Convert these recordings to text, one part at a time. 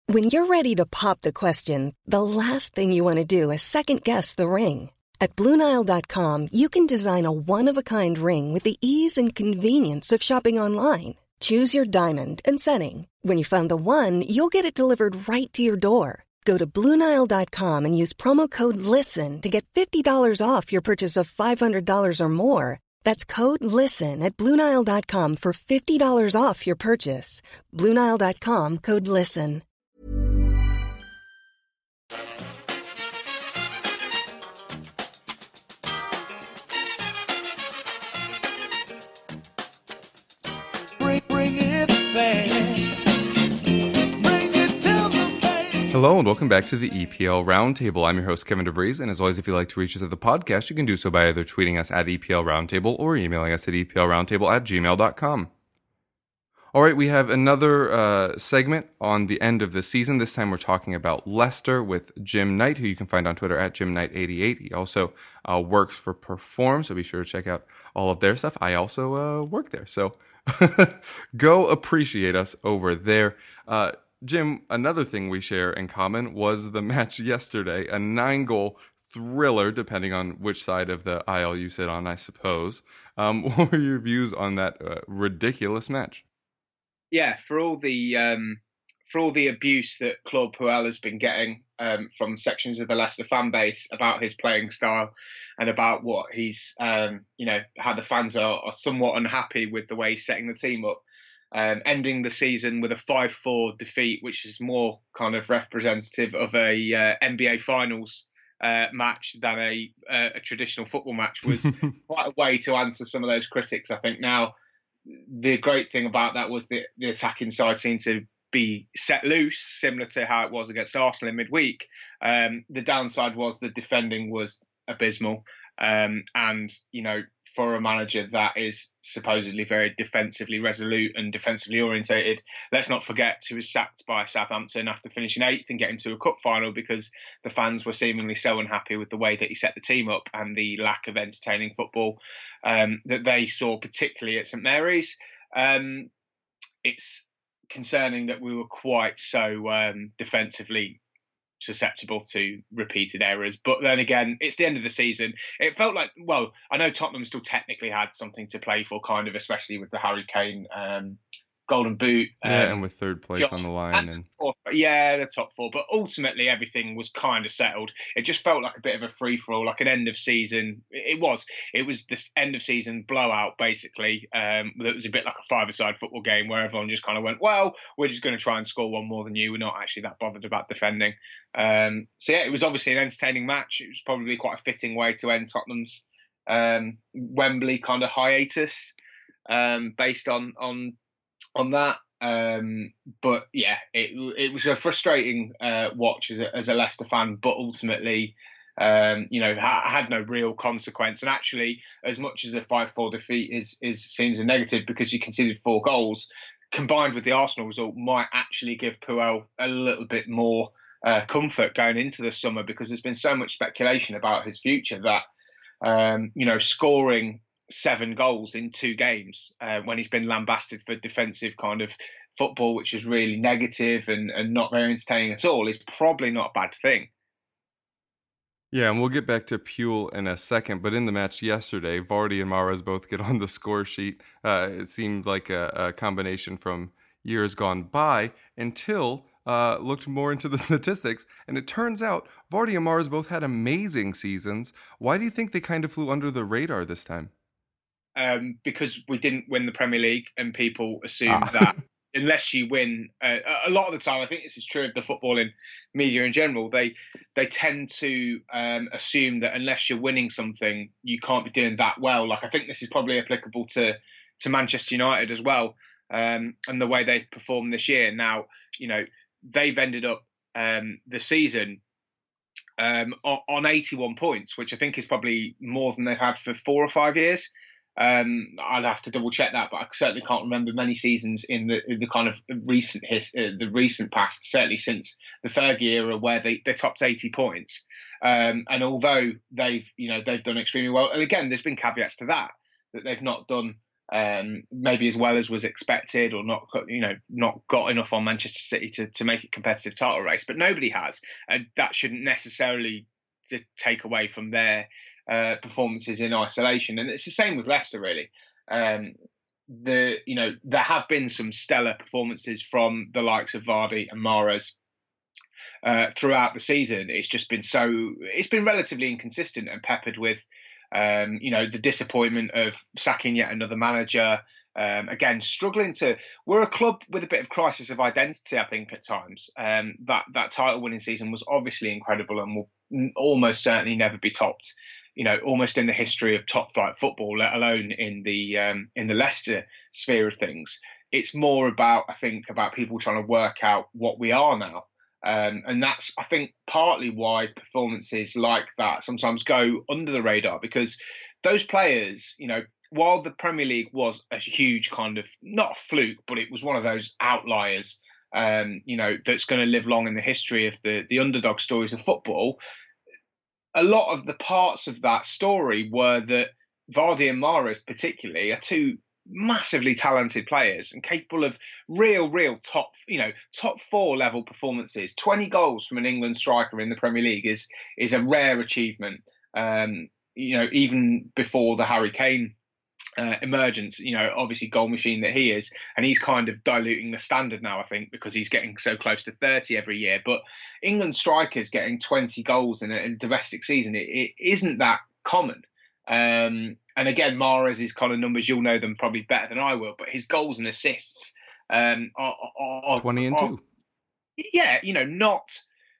When you're ready to pop the question, the last thing you want to do is second-guess the ring. At BlueNile.com, you can design a one-of-a-kind ring with the ease and convenience of shopping online. Choose your diamond and setting. When you find the one, you'll get it delivered right to your door. Go to BlueNile.com and use promo code LISTEN to get $50 off your purchase of $500 or more. That's code LISTEN at BlueNile.com for $50 off your purchase. BlueNile.com, code LISTEN. Bring it fast. Bring it to the bank. Hello and welcome back to the EPL Roundtable. I'm your host, Kevin DeVries, and as always, if you'd like to reach us at the podcast, you can do so by either tweeting us at EPL Roundtable or emailing us at EPLRoundtable@gmail.com. All right, we have another segment on the end of the season. This time we're talking about Leicester with Jim Knight, who you can find on Twitter at JimKnight88. He also works for Perform, so be sure to check out all of their stuff. I also work there, so go appreciate us over there. Jim, another thing we share in common was the match yesterday, a 9-goal thriller, depending on which side of the aisle you sit on, I suppose. What were your views on that ridiculous match? Yeah, for all the abuse that Claude Puel has been getting from sections of the Leicester fan base about his playing style and about what he's, how the fans are somewhat unhappy with the way he's setting the team up. Ending the season with a 5-4 defeat, which is more kind of representative of a NBA Finals match than a traditional football match, was quite a way to answer some of those critics, I think. Now, the great thing about that was the attacking side seemed to be set loose, similar to how it was against Arsenal in midweek. The downside was the defending was abysmal. And, for a manager that is supposedly very defensively resolute and defensively orientated, let's not forget he was sacked by Southampton after finishing 8th and getting to a cup final because the fans were seemingly so unhappy with the way that he set the team up and the lack of entertaining football that they saw, particularly at St Mary's. It's concerning that we were quite so defensively susceptible to repeated errors. But then again, it's the end of the season. It felt like, well, I know Tottenham still technically had something to play for, kind of, especially with the Harry Kane Golden Boot. And with third place on the line. The top four. But ultimately, everything was kind of settled. It just felt like a bit of a free-for-all, like an end of season. It was this end of season blowout, basically. That was a bit like a five-a-side football game where everyone just kind of went, well, we're just going to try and score one more than you. We're not actually that bothered about defending. It was obviously an entertaining match. It was probably quite a fitting way to end Tottenham's Wembley kind of hiatus, based on that. But yeah, it was a frustrating watch as a Leicester fan, but ultimately, had no real consequence. And actually, as much as a 5-4 defeat seems a negative because you conceded 4 goals, combined with the Arsenal result, might actually give Puel a little bit more comfort going into the summer, because there's been so much speculation about his future that, scoring 7 goals in 2 games when he's been lambasted for defensive kind of football, which is really negative and not very entertaining at all, is probably not a bad thing. Yeah, and we'll get back to Puel in a second, but in the match yesterday, Vardy and Mahrez both get on the score sheet. It seemed like a combination from years gone by until looked more into the statistics, and it turns out Vardy and Mahrez both had amazing seasons. Why do you think they kind of flew under the radar this time? Because we didn't win the Premier League, and people assumed that unless you win, a lot of the time, I think this is true of the footballing media in general, they tend to assume that unless you're winning something, you can't be doing that well. Like, I think this is probably applicable to Manchester United as well, and the way they performed this year. Now, they've ended up the season on 81 points, which I think is probably more than they've had for 4 or 5 years. I'd have to double check that, but I certainly can't remember many seasons in the kind of the recent past, certainly since the Fergie era, where they topped 80 points. And although they've done extremely well, and again, there's been caveats to that they've not done maybe as well as was expected, or not got enough on Manchester City to make it competitive title race. But nobody has, and that shouldn't necessarily take away from their performances in isolation. And it's the same with Leicester, really. There have been some stellar performances from the likes of Vardy and Mahrez throughout the season. It's been relatively inconsistent and peppered with the disappointment of sacking yet another manager. Again, we're a club with a bit of crisis of identity, I think, at times. That title winning season was obviously incredible and will almost certainly never be topped, almost in the history of top flight football, let alone in the Leicester sphere of things. It's more about people trying to work out what we are now. And that's, I think, partly why performances like that sometimes go under the radar, because those players, while the Premier League was a huge kind of, not a fluke, but it was one of those outliers, that's going to live long in the history of the underdog stories of football. A lot of the parts of that story were that Vardy and Mahrez particularly are two massively talented players and capable of real top 4 level performances. 20 goals from an England striker in the Premier League is a rare achievement. Even before the Harry Kane emergence, obviously goal machine that he is, and he's kind of diluting the standard now, I think, because he's getting so close to 30 every year. But England strikers getting 20 goals in a domestic season, it isn't that common. And again, Mahrez's kind of numbers, you'll know them probably better than I will, but his goals and assists are 20 and 2. Yeah, not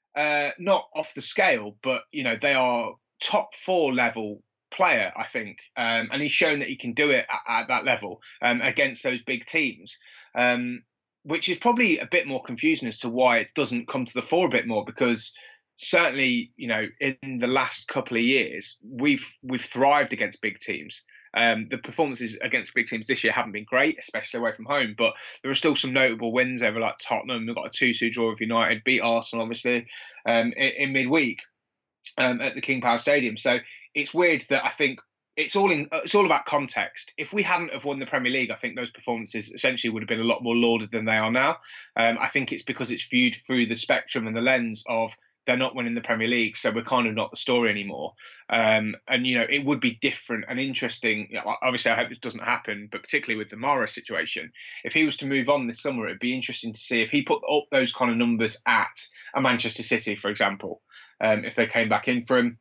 off the scale, but they are top 4 level player, I think, and he's shown that he can do it at that level against those big teams, which is probably a bit more confusing as to why it doesn't come to the fore a bit more, because certainly, in the last couple of years, we've thrived against big teams. The performances against big teams this year haven't been great, especially away from home, but there are still some notable wins over like Tottenham. We've got a 2-2 draw with United, beat Arsenal, obviously, in midweek at the King Power Stadium. So it's weird that I think it's all about context. If we hadn't have won the Premier League, I think those performances essentially would have been a lot more lauded than they are now. I think it's because it's viewed through the spectrum and the lens of they're not winning the Premier League, so we're kind of not the story anymore. And it would be different and interesting. Obviously, I hope this doesn't happen, but particularly with the Mahrez situation, if he was to move on this summer, it'd be interesting to see if he put up those kind of numbers at a Manchester City, for example, if they came back in for him.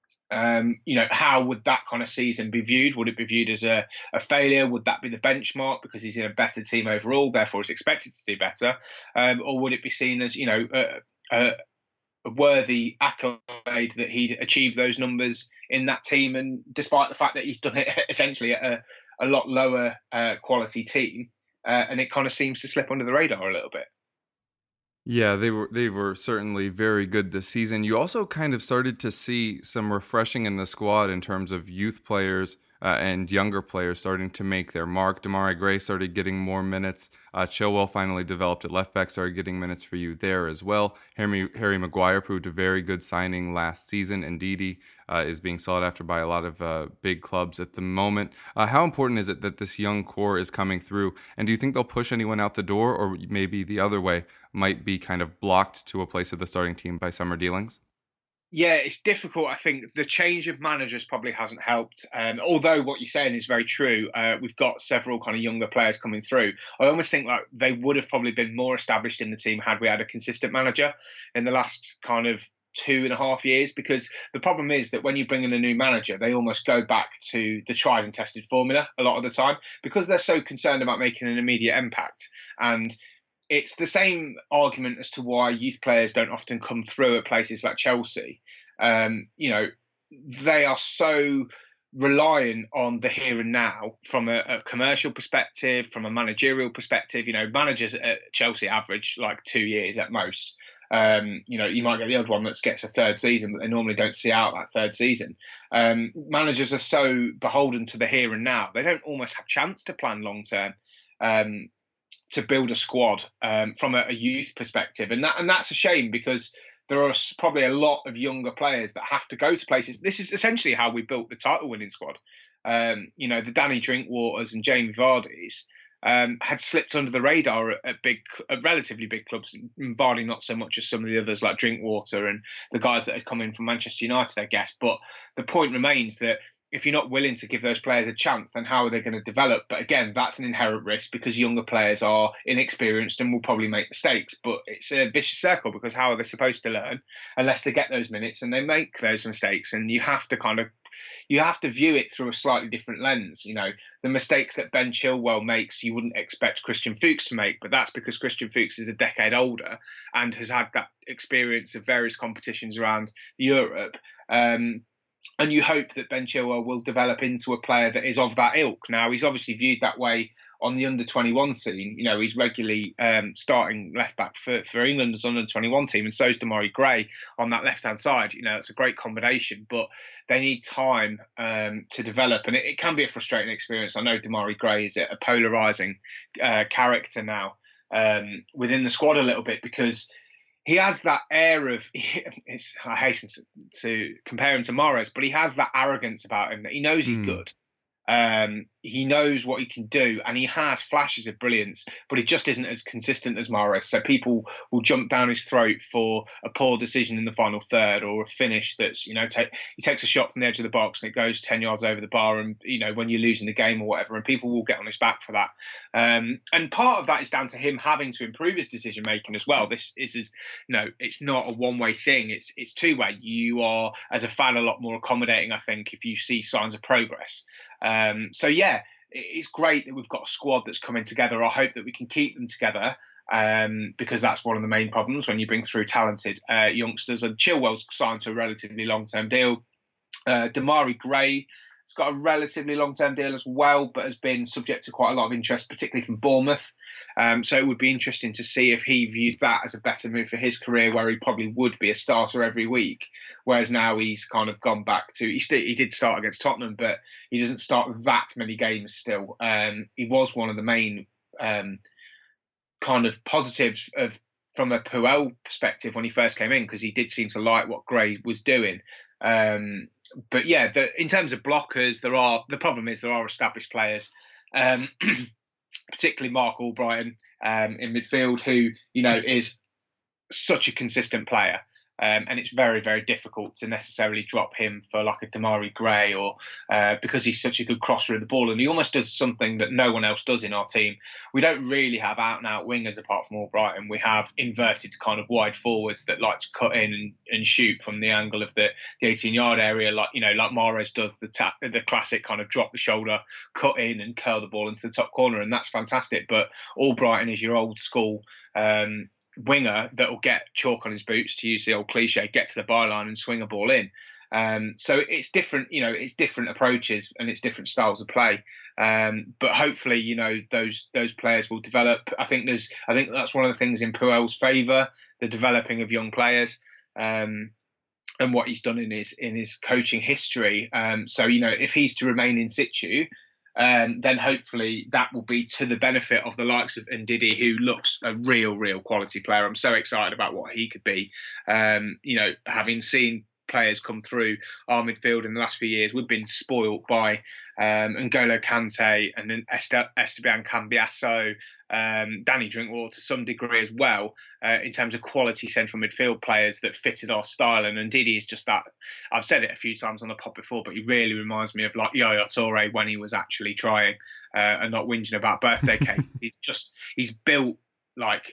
How would that kind of season be viewed? Would it be viewed as a failure? Would that be the benchmark because he's in a better team overall, therefore is expected to do better? Or would it be seen as, a worthy accolade that he'd achieved those numbers in that team, and despite the fact that he's done it essentially at a lot lower quality team, and it kind of seems to slip under the radar a little bit. Yeah, they were certainly very good this season. You also kind of started to see some refreshing in the squad in terms of youth players and younger players starting to make their mark. Demarai Gray started getting more minutes. Chilwell finally developed at left back, started getting minutes for you there as well. Harry Maguire proved a very good signing last season, and Ndidi is being sought after by a lot of big clubs at the moment. How important is it that this young core is coming through? And do you think they'll push anyone out the door, or maybe the other way, might be kind of blocked to a place of the starting team by summer dealings? Yeah, it's difficult. I think the change of managers probably hasn't helped. Although what you're saying is very true. We've got several kind of younger players coming through. I almost think like they would have probably been more established in the team had we had a consistent manager in the last kind of 2.5 years, because the problem is that when you bring in a new manager, they almost go back to the tried and tested formula a lot of the time, because they're so concerned about making an immediate impact. And it's the same argument as to why youth players don't often come through at places like Chelsea. They are so reliant on the here and now from a commercial perspective, from a managerial perspective. Managers at Chelsea average like 2 years at most. You might get the odd one that gets a third season, but they normally don't see out that third season. Managers are so beholden to the here and now. They don't almost have a chance to plan long term. To build a squad from a youth perspective, and that's a shame, because there are probably a lot of younger players that have to go to places. This is essentially how we built the title-winning squad. The Danny Drinkwaters and Jamie Vardy's had slipped under the radar at relatively big clubs. Vardy not so much as some of the others like Drinkwater and the guys that had come in from Manchester United, I guess. But the point remains that if you're not willing to give those players a chance, then how are they going to develop? But again, that's an inherent risk because younger players are inexperienced and will probably make mistakes. But it's a vicious circle because how are they supposed to learn unless they get those minutes and they make those mistakes? And you have to view it through a slightly different lens. The mistakes that Ben Chilwell makes, you wouldn't expect Christian Fuchs to make, but that's because Christian Fuchs is a decade older and has had that experience of various competitions around Europe. And you hope that Ben Chilwell will develop into a player that is of that ilk. Now, he's obviously viewed that way on the under-21 scene. He's regularly starting left-back for England's under-21 team, and so is Demarai Gray on that left-hand side. That's a great combination, but they need time to develop, and it can be a frustrating experience. I know Demarai Gray is a polarising character now within the squad a little bit because he has that air of, I hasten to compare him to Mahrez, but he has that arrogance about him that he knows he's good. He knows what he can do, and he has flashes of brilliance, but he just isn't as consistent as Mahrez. So people will jump down his throat for a poor decision in the final third or a finish that's, he takes a shot from the edge of the box and it goes 10 yards over the bar, and when you're losing the game or whatever, and people will get on his back for that. And part of that is down to him having to improve his decision making as well. This is it's not a one-way thing. It's two-way. You are, as a fan, a lot more accommodating, I think, if you see signs of progress. So yeah, it's great that we've got a squad that's coming together. I hope that we can keep them together because that's one of the main problems when you bring through talented youngsters. And Chilwell's signed to a relatively long-term deal. Demarai Gray has got a relatively long-term deal as well, but has been subject to quite a lot of interest, particularly from Bournemouth. So it would be interesting to see if he viewed that as a better move for his career, where he probably would be a starter every week, whereas now he's kind of gone back to he did start against Tottenham, but he doesn't start that many games still. He was one of the main kind of positives from a Puel perspective when he first came in, because he did seem to like what Gray was doing. But yeah, in terms of blockers, the problem is there are established players, particularly Mark Albrighton in midfield, who is such a consistent player. And it's very, very difficult to necessarily drop him for like a Demarai Gray or because he's such a good crosser of the ball. And he almost does something that no one else does in our team. We don't really have out-and-out wingers apart from Albrighton. We have inverted kind of wide forwards that like to cut in and shoot from the angle of the 18-yard area, like Mahrez does, the classic kind of drop the shoulder, cut in and curl the ball into the top corner. And that's fantastic. But Albrighton is your old school winger that will get chalk on his boots, to use the old cliche, get to the byline and swing a ball in. So it's different, it's different approaches and it's different styles of play. But hopefully, those players will develop. I think that's one of the things in Puel's favour, the developing of young players, and what he's done in his coaching history. So if he's to remain in situ, then hopefully that will be to the benefit of the likes of Ndidi, who looks a real quality player. I'm so excited about what he could be. Having seen players come through our midfield in the last few years, we've been spoilt by N'Golo Kante and then Esteban Cambiasso, Danny Drinkwater to some degree as well, in terms of quality central midfield players that fitted our style. And Ndidi is just that. I've said it a few times on the pod before, but he really reminds me of like Yaya Toure when he was actually trying and not whinging about birthday cakes. He's built like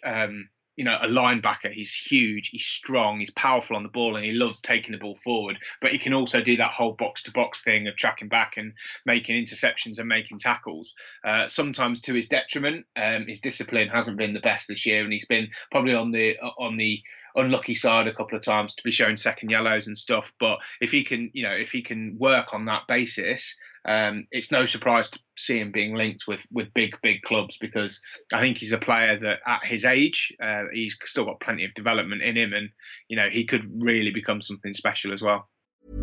a linebacker. He's huge, he's strong, he's powerful on the ball, and he loves taking the ball forward. But he can also do that whole box-to-box thing of tracking back and making interceptions and making tackles, sometimes to his detriment. His discipline hasn't been the best this year, and he's been probably on the unlucky side a couple of times to be shown second yellows and stuff. But if he can work on that basis, it's no surprise to see him being linked with big clubs, because I think he's a player that at his age, he's still got plenty of development in him, and he could really become something special as well.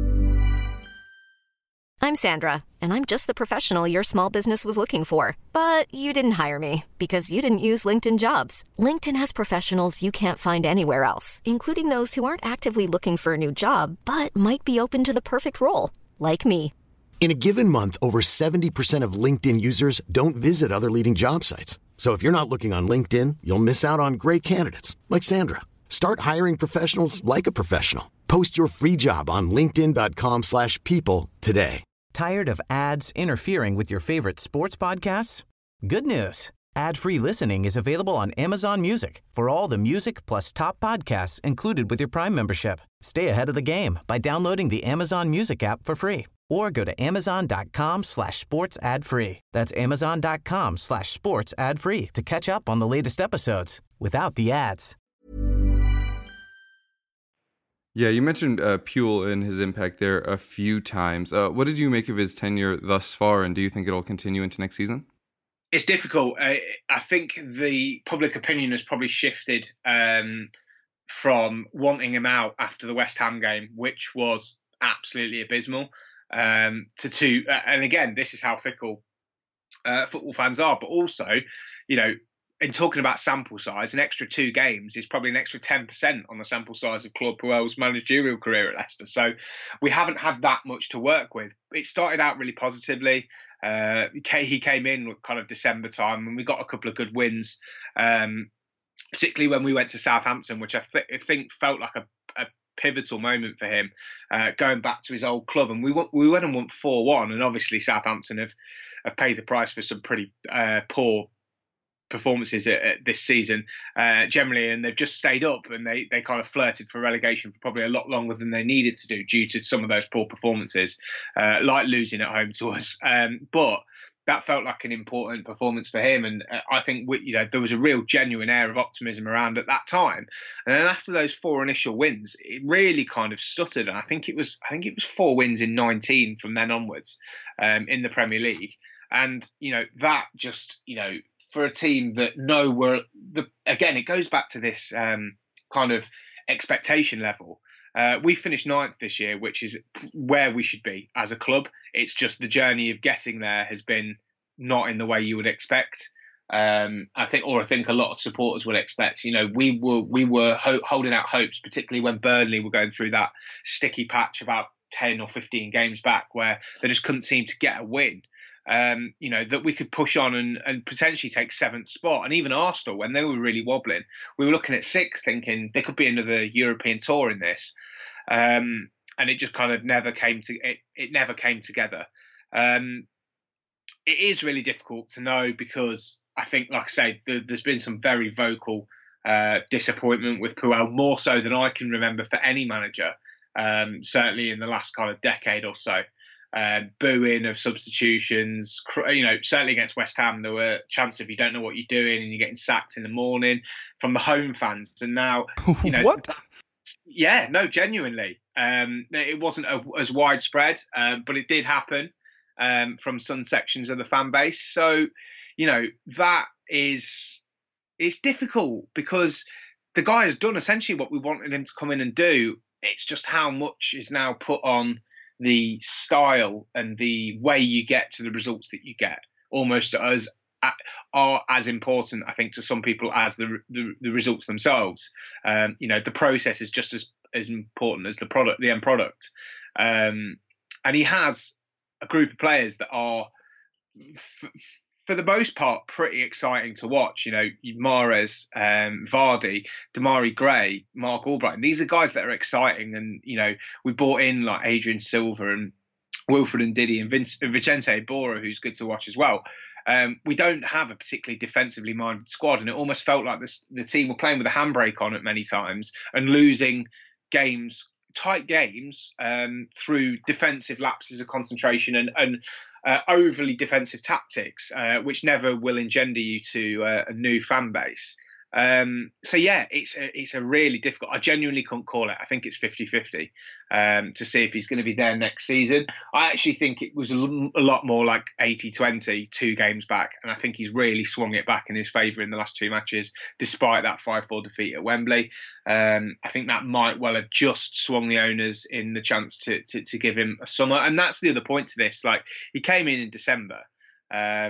I'm Sandra, and I'm just the professional your small business was looking for. But you didn't hire me because you didn't use LinkedIn Jobs. LinkedIn has professionals you can't find anywhere else, including those who aren't actively looking for a new job, but might be open to the perfect role, like me. In a given month, over 70% of LinkedIn users don't visit other leading job sites. So if you're not looking on LinkedIn, you'll miss out on great candidates like Sandra. Start hiring professionals like a professional. Post your free job on linkedin.com/people today. Tired of ads interfering with your favorite sports podcasts? Good news. Ad-free listening is available on Amazon Music for all the music plus top podcasts included with your Prime membership. Stay ahead of the game by downloading the Amazon Music app for free or go to amazon.com/sports ad free. That's amazon.com/sports ad free to catch up on the latest episodes without the ads. Yeah, you mentioned Puel and his impact there a few times. What did you make of his tenure thus far, and do you think it'll continue into next season? It's difficult. I think the public opinion has probably shifted from wanting him out after the West Ham game, which was absolutely abysmal, to and again, this is how fickle football fans are. But also, in talking about sample size, an extra 2 games is probably an extra 10% on the sample size of Claude Puel's managerial career at Leicester. So we haven't had that much to work with. It started out really positively. He came in kind of December time, and we got a couple of good wins, particularly when we went to Southampton, which I think felt like a pivotal moment for him, going back to his old club. And we went and won 4-1, and obviously Southampton have paid the price for some pretty poor performances this season generally, and they've just stayed up, and they kind of flirted for relegation for probably a lot longer than they needed to do due to some of those poor performances, like losing at home to us. But that felt like an important performance for him, and I think there was a real genuine air of optimism around at that time. And then after those 4 initial wins, it really kind of stuttered, and I think it was 4 wins in 19 from then onwards in the Premier League. And that just for a team that again, it goes back to this kind of expectation level. We finished 9th this year, which is where we should be as a club. It's just the journey of getting there has been not in the way you would expect. I think a lot of supporters would expect. We were holding out hopes, particularly when Burnley were going through that sticky patch about 10 or 15 games back, where they just couldn't seem to get a win. That we could push on and potentially take 7th spot. And even Arsenal, when they were really wobbling, we were looking at 6th, thinking there could be another European tour in this. And it just kind of never came together. It is really difficult to know, because I think, like I say, there's been some very vocal disappointment with Puel, more so than I can remember for any manager, certainly in the last kind of decade or so. Booing of substitutions, certainly against West Ham, there were chances of you don't know what you're doing and you're getting sacked in the morning from the home fans. And now, What? Yeah, no, genuinely. It wasn't as widespread, but it did happen from some sections of the fan base. So, that is difficult, because the guy has done essentially what we wanted him to come in and do. It's just how much is now put on the style and the way you get to the results that you get, almost are as important, I think, to some people as the results themselves. The process is just as important as the end product. And he has a group of players that are, for the most part, pretty exciting to watch. Mahrez, Vardy, Damari Gray, Mark Albright. These are guys that are exciting. And, we brought in like Adrian Silva and Wilfred Ndidi and Vicente Iborra, who's good to watch as well. We don't have a particularly defensively minded squad. And it almost felt like the team were playing with a handbrake on at many times and losing tight games, through defensive lapses of concentration and overly defensive tactics, which never will engender you to a new fan base. So yeah, it's a really difficult. I genuinely couldn't call it. I think it's 50-50 to see if he's going to be there next season. I actually think it was a lot more like 80-20 2 games back, and I think he's really swung it back in his favour in the last 2 matches, despite that 5-4 defeat at Wembley. I think that might well have just swung the owners in the chance to give him a summer, and that's the other point to this. Like, he came in December.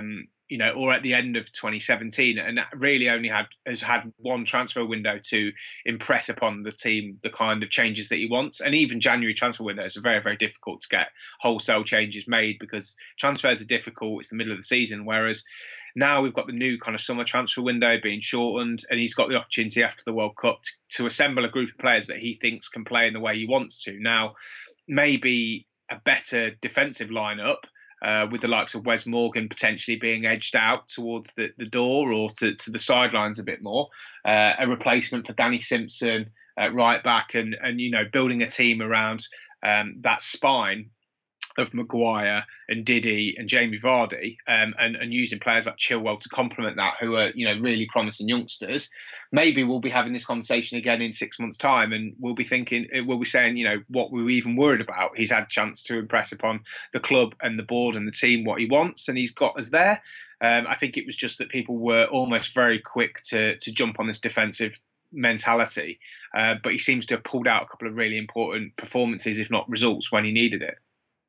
or at the end of 2017, and really only has had one transfer window to impress upon the team the kind of changes that he wants. And even January transfer windows are very, very difficult to get wholesale changes made because transfers are difficult. It's the middle of the season, whereas now we've got the new kind of summer transfer window being shortened, and he's got the opportunity after the World Cup to assemble a group of players that he thinks can play in the way he wants to. Now, maybe a better defensive lineup, with the likes of Wes Morgan potentially being edged out towards the door or to the sidelines a bit more, a replacement for Danny Simpson at right back, and building a team around that spine of Maguire and Didi and Jamie Vardy, and using players like Chilwell to complement that, who are really promising youngsters. Maybe we'll be having this conversation again in 6 months' time, and we'll be saying, what were we even worried about? He's had a chance to impress upon the club and the board and the team what he wants, and he's got us there. I think it was just that people were almost very quick to jump on this defensive mentality, but he seems to have pulled out a couple of really important performances, if not results, when he needed it.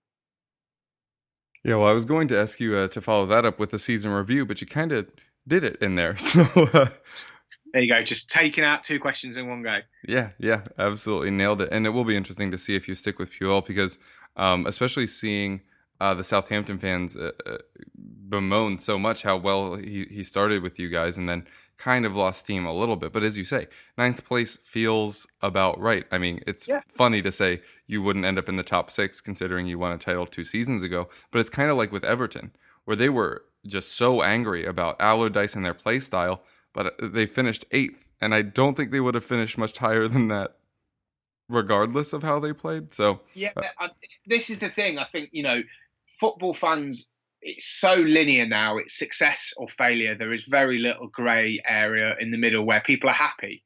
Yeah, well, I was going to ask you to follow that up with a season review, but you kind of did it in there. So there you go, just taking out 2 questions in one go. Yeah, absolutely nailed it. And it will be interesting to see if you stick with Puel, because especially seeing the Southampton fans bemoan so much how well he started with you guys and then kind of lost steam a little bit. But as you say, 9th place feels about right. I mean, it's funny to say you wouldn't end up in the top 6 considering you won a title 2 seasons ago, but it's kind of like with Everton, where they were just so angry about Allardyce and their play style, but they finished 8th, and I don't think they would have finished much higher than that regardless of how they played. So this is the thing. I think, football fans, it's so linear now. It's success or failure. There is very little grey area in the middle where people are happy.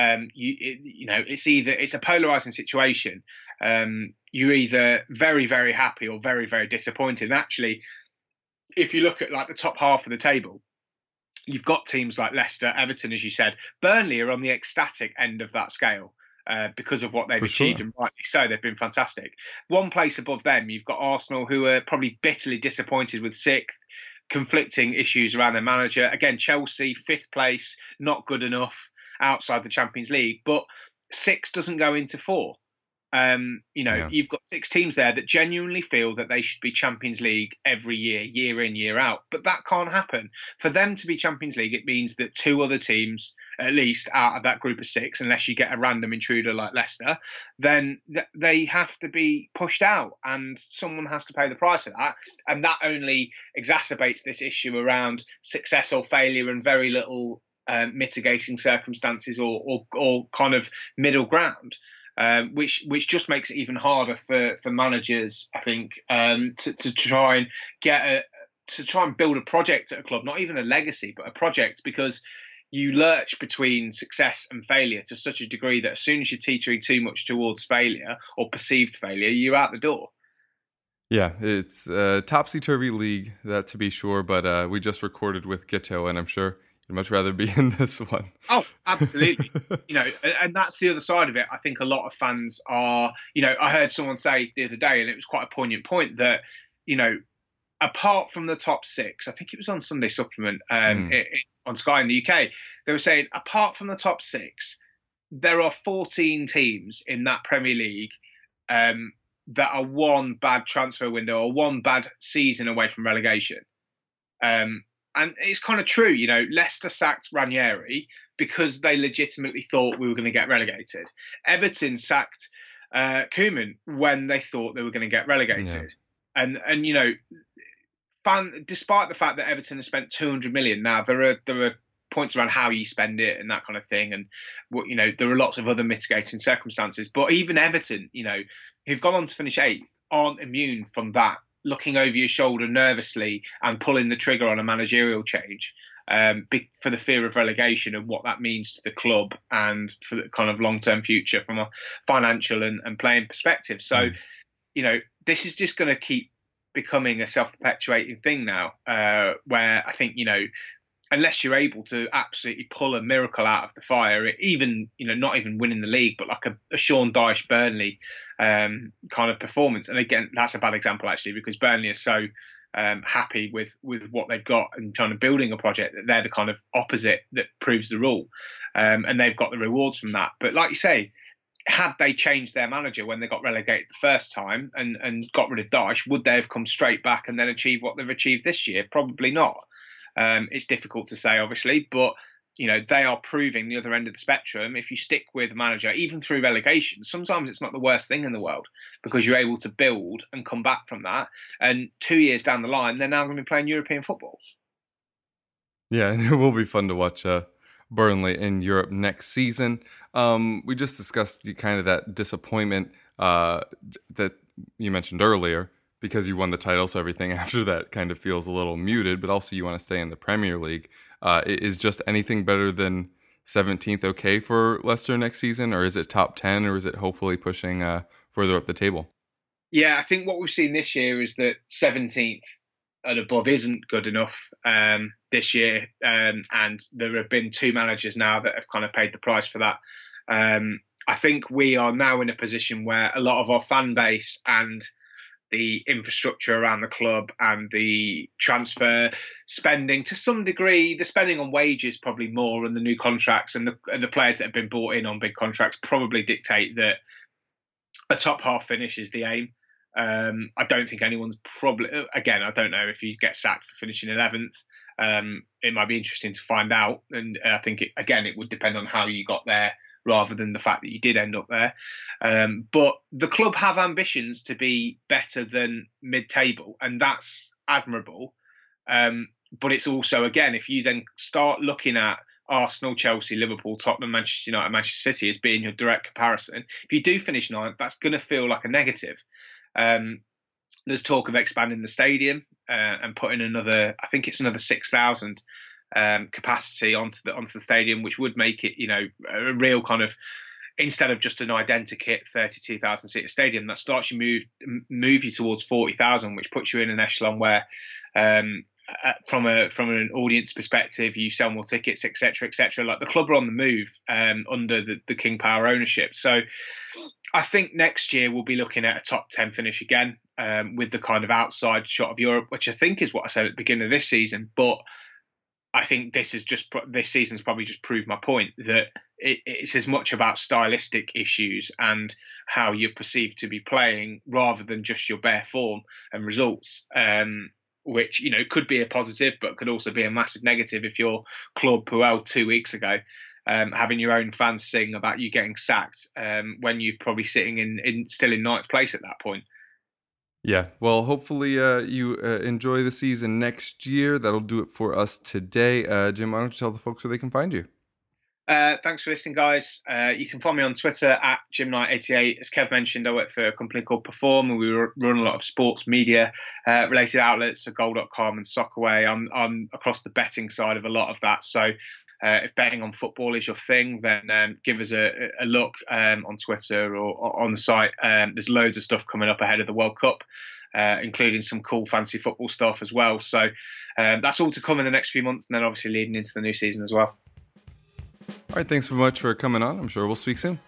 It's a polarizing situation. You're either very, very happy or very, very disappointed. And actually, if you look at like the top half of the table, you've got teams like Leicester, Everton, as you said. Burnley are on the ecstatic end of that scale. Because of what they've achieved, and rightly so, they've been fantastic. One place above them, you've got Arsenal, who are probably bitterly disappointed with 6th, conflicting issues around their manager. Again, Chelsea, 5th place, not good enough outside the Champions League, but 6 doesn't go into 4. You've got 6 teams there that genuinely feel that they should be Champions League every year, year in, year out. But that can't happen. For them to be Champions League, it means that 2 other teams, at least out of that group of 6, unless you get a random intruder like Leicester, then they have to be pushed out, and someone has to pay the price of that. And that only exacerbates this issue around success or failure and very little mitigating circumstances or kind of middle ground. Which just makes it even harder for managers, I think, to try and build a project at a club, not even a legacy, but a project, because you lurch between success and failure to such a degree that as soon as you're teetering too much towards failure or perceived failure, you're out the door. Yeah, it's a topsy-turvy league, that to be sure, but we just recorded with Gito, and I'm sure I'd much rather be in this one. Oh, absolutely. And that's the other side of it. I think a lot of fans are, I heard someone say the other day, and it was quite a poignant point, that, apart from the top 6, I think it was on Sunday Supplement on Sky in the UK, they were saying, apart from the top 6, there are 14 teams in that Premier League that are one bad transfer window or one bad season away from relegation. And it's kind of true, Leicester sacked Ranieri because they legitimately thought we were going to get relegated. Everton sacked Koeman when they thought they were going to get relegated. Yeah. And despite the fact that Everton has spent 200 million, now there are points around how you spend it and that kind of thing. And, there are lots of other mitigating circumstances. But even Everton, who've gone on to finish 8th, aren't immune from that. Looking over your shoulder nervously and pulling the trigger on a managerial change for the fear of relegation and what that means to the club and for the kind of long-term future from a financial and playing perspective. So, this is just going to keep becoming a self-perpetuating thing now, where I think, unless you're able to absolutely pull a miracle out of the fire, even, not even winning the league, but like a Sean Dyche Burnley kind of performance. And again, that's a bad example actually, because Burnley are so happy with what they've got and trying to building a project, that they're the kind of opposite that proves the rule, and they've got the rewards from that. But like you say, had they changed their manager when they got relegated the first time and got rid of Dyche, would they have come straight back and then achieve what they've achieved this year? Probably not. It's difficult to say, obviously, but they are proving the other end of the spectrum. If you stick with a manager, even through relegation, sometimes it's not the worst thing in the world, because you're able to build and come back from that. And 2 years down the line, they're now going to be playing European football. Yeah, and it will be fun to watch Burnley in Europe next season. We just discussed that disappointment that you mentioned earlier, because you won the title, so everything after that kind of feels a little muted, but also you want to stay in the Premier League. Is just anything better than 17th okay for Leicester next season, or is it top 10, or is it hopefully pushing further up the table? Yeah, I think what we've seen this year is that 17th and above isn't good enough this year, and there have been two managers now that have kind of paid the price for that. I think we are now in a position where a lot of our fan base and the infrastructure around the club and the transfer spending, to some degree, the spending on wages probably more, and the new contracts and the players that have been brought in on big contracts probably dictate that a top half finish is the aim. I don't think anyone's again, I don't know if you get sacked for finishing 11th. It might be interesting to find out. And I think, it would depend on how you got there rather than the fact that you did end up there. But the club have ambitions to be better than mid-table, and that's admirable. But it's also, again, if you then start looking at Arsenal, Chelsea, Liverpool, Tottenham, Manchester United, Manchester City as being your direct comparison, if you do finish ninth, that's going to feel like a negative. There's talk of expanding the stadium and putting another 6,000 capacity onto the stadium, which would make it, a real kind of, instead of just an identikit 32,000 seat stadium, that starts you move you towards 40,000, which puts you in an echelon where, from an audience perspective, you sell more tickets, etc., etc. Like, the club are on the move under the King Power ownership. So I think next year we'll be looking at a top 10 finish again, with the kind of outside shot of Europe, which I think is what I said at the beginning of this season. But I think this season's probably just proved my point, that it's as much about stylistic issues and how you're perceived to be playing rather than just your bare form and results, which, could be a positive, but could also be a massive negative if your club, Puel, 2 weeks ago, having your own fans sing about you getting sacked when you're probably sitting still in ninth place at that point. Yeah, well, hopefully you enjoy the season next year. That'll do it for us today. Jim, why don't you tell the folks where they can find you? Thanks for listening, guys. You can find me on Twitter at JimKnight88. As Kev mentioned, I work for a company called Perform, and we run a lot of sports media related outlets, so Goal.com and Soccerway. I'm across the betting side of a lot of that. So if betting on football is your thing, then give us a look on Twitter or on the site. There's loads of stuff coming up ahead of the World Cup, including some cool fancy football stuff as well. So that's all to come in the next few months, and then obviously leading into the new season as well. All right, thanks so much for coming on. I'm sure we'll speak soon.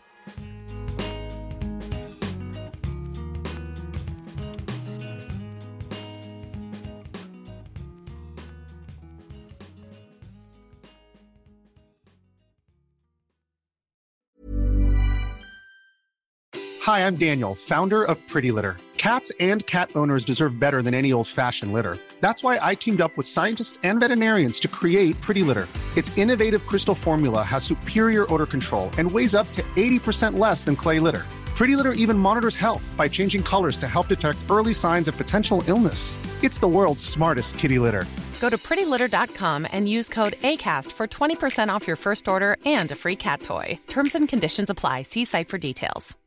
Hi, I'm Daniel, founder of Pretty Litter. Cats and cat owners deserve better than any old-fashioned litter. That's why I teamed up with scientists and veterinarians to create Pretty Litter. Its innovative crystal formula has superior odor control and weighs up to 80% less than clay litter. Pretty Litter even monitors health by changing colors to help detect early signs of potential illness. It's the world's smartest kitty litter. Go to prettylitter.com and use code ACAST for 20% off your first order and a free cat toy. Terms and conditions apply. See site for details.